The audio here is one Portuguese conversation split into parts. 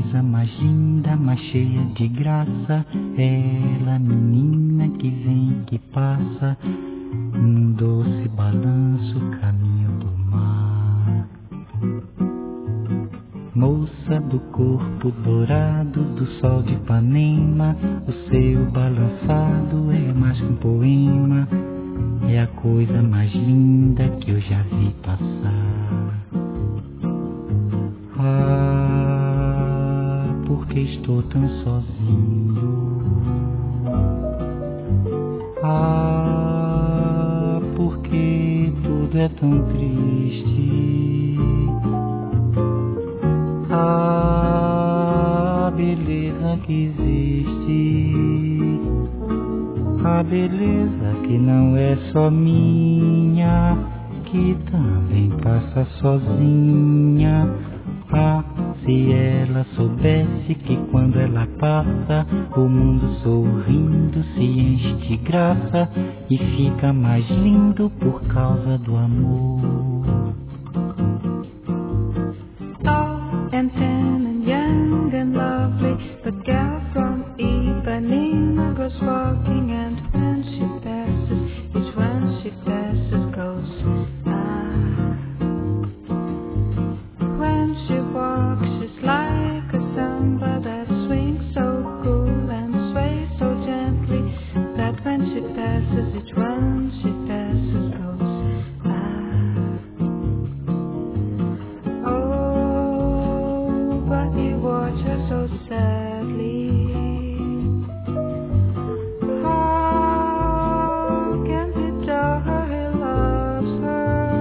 coisa mais linda, mais cheia de graça. Ela, menina que vem, que passa, num doce balanço, caminho do mar. Moça do corpo dourado do sol de Ipanema, o seu balançado é mais que um poema, é a coisa mais linda que eu já vi passar. Ah, porque estou tão sozinho. Ah, porque tudo é tão triste. A beleza que existe, a beleza que não é só minha, que também passa sozinha. Ah, se ela soubesse que quando ela passa, o mundo sorrindo se enche de graça e fica mais lindo por causa do amor. And thin and young and lovely, the girl from Ipanema goes walking, and when she passes, each one she passes goes, ah. When she walks, she's like a samba that swings so cool and sways so gently, that when she passes, each one she passes goes, but you watch her so sadly. How can he tell her he loves her?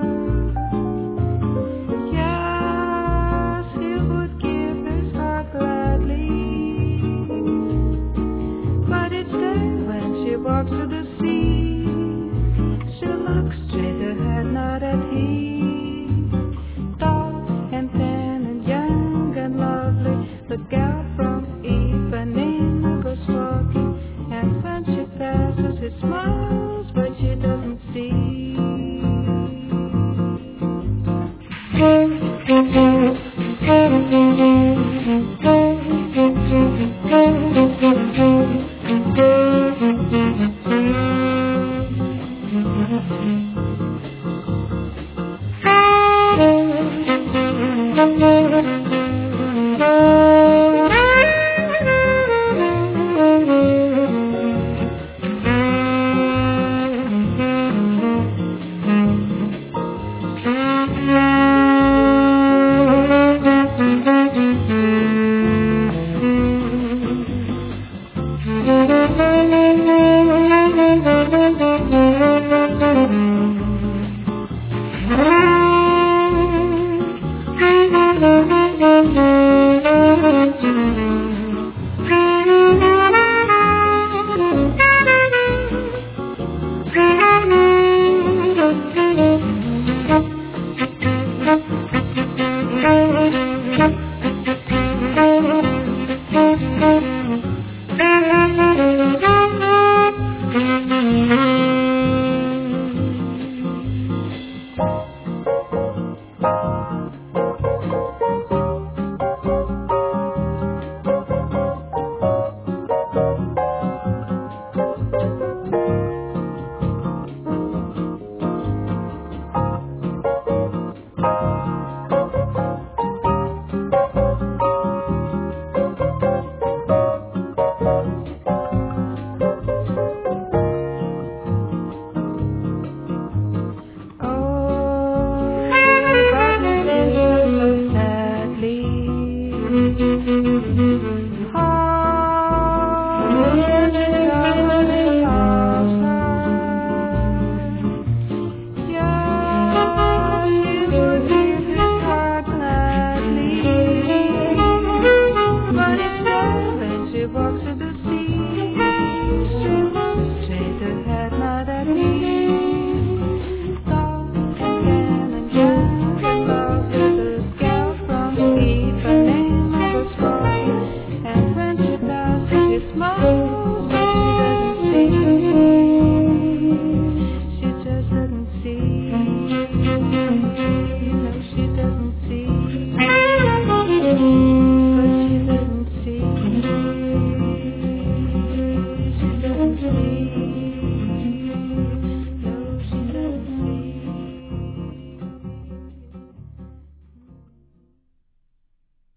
Yes, he would give his heart gladly, but each day when she walks to the sea, she looks straight ahead, not at him. Tall and thin and young and lovely, the girl from Ipanema goes walking, and when she passes, she smiles, but she doesn't see.